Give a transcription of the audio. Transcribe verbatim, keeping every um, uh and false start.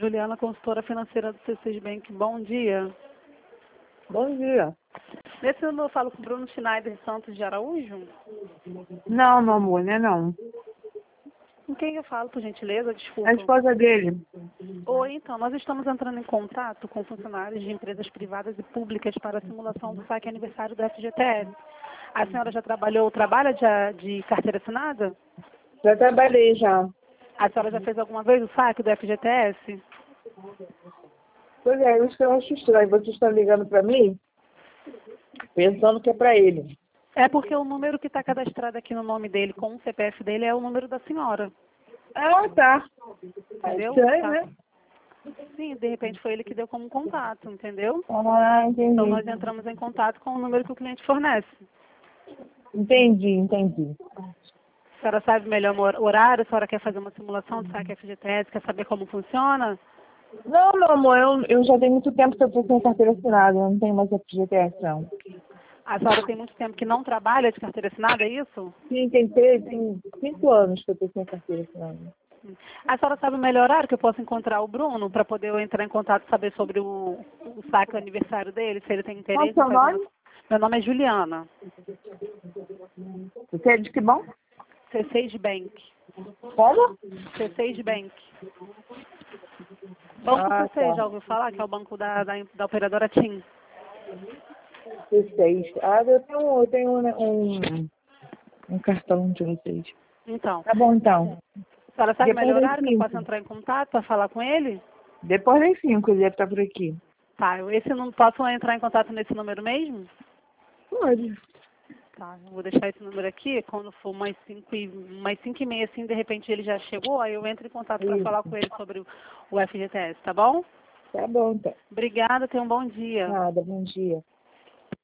Juliana, consultora financeira do C seis Bank. Bom dia. Bom dia. Nesse número eu falo com o Bruno Schneider Santos de Araújo? Não, meu amor, né não. Com quem eu falo, por gentileza? Desculpa. A esposa dele. Oi, então, nós estamos entrando em contato com funcionários de empresas privadas e públicas para a simulação do saque aniversário do F G T S. A senhora já trabalhou, trabalha de, de carteira assinada? Já trabalhei já. A senhora já fez alguma vez o saque do F G T S? Pois é, isso que eu acho estranho. Vocês estão ligando para mim, pensando que é para ele. É porque o número que está cadastrado aqui no nome dele, com o C P F dele, é o número da senhora. Ah, tá. Entendeu? É estranho, Tá. né? Sim, de repente foi ele que deu como contato, entendeu? Ah, entendi. Então nós entramos em contato com o número que o cliente fornece. Entendi, entendi. A senhora sabe melhor o horário? A senhora quer fazer uma simulação de saque F G T S? Quer saber como funciona? Não, meu amor, eu, eu já tenho muito tempo que eu estou sem carteira assinada. Eu não tenho mais F G T S, não. A senhora tem muito tempo que não trabalha de carteira assinada, é isso? Sim, tem, tem cinco anos que eu estou sem carteira assinada. A senhora sabe o melhor horário que eu posso encontrar o Bruno para poder eu entrar em contato e saber sobre o, o saque aniversário dele, se ele tem Qual é interesse o em seu fazer uma... nome? Meu nome é Juliana, Você é de que bom? C seis Bank. Como? C seis Bank. Banco Ah, C seis, tá. já ouviu falar? Que é o banco da, da, da operadora TIM. Vocês. Ah, eu tenho, eu tenho um, um, um cartão de vocês. Então, Tá bom, então. a senhora sabe o Depois melhor das horário que eu posso cinco. entrar em contato para falar com ele? Depois das cinco ele deve estar por aqui. Tá, eu- esse não posso entrar em contato nesse número mesmo? Pode. Tá, eu vou deixar esse número aqui, quando for umas cinco e, umas cinco e meia, assim, de repente ele já chegou, aí eu entro em contato para falar com Isso. ele sobre o, o F G T S, tá bom? Tá bom, então. Obrigada, tenha um bom dia. Nada, bom dia.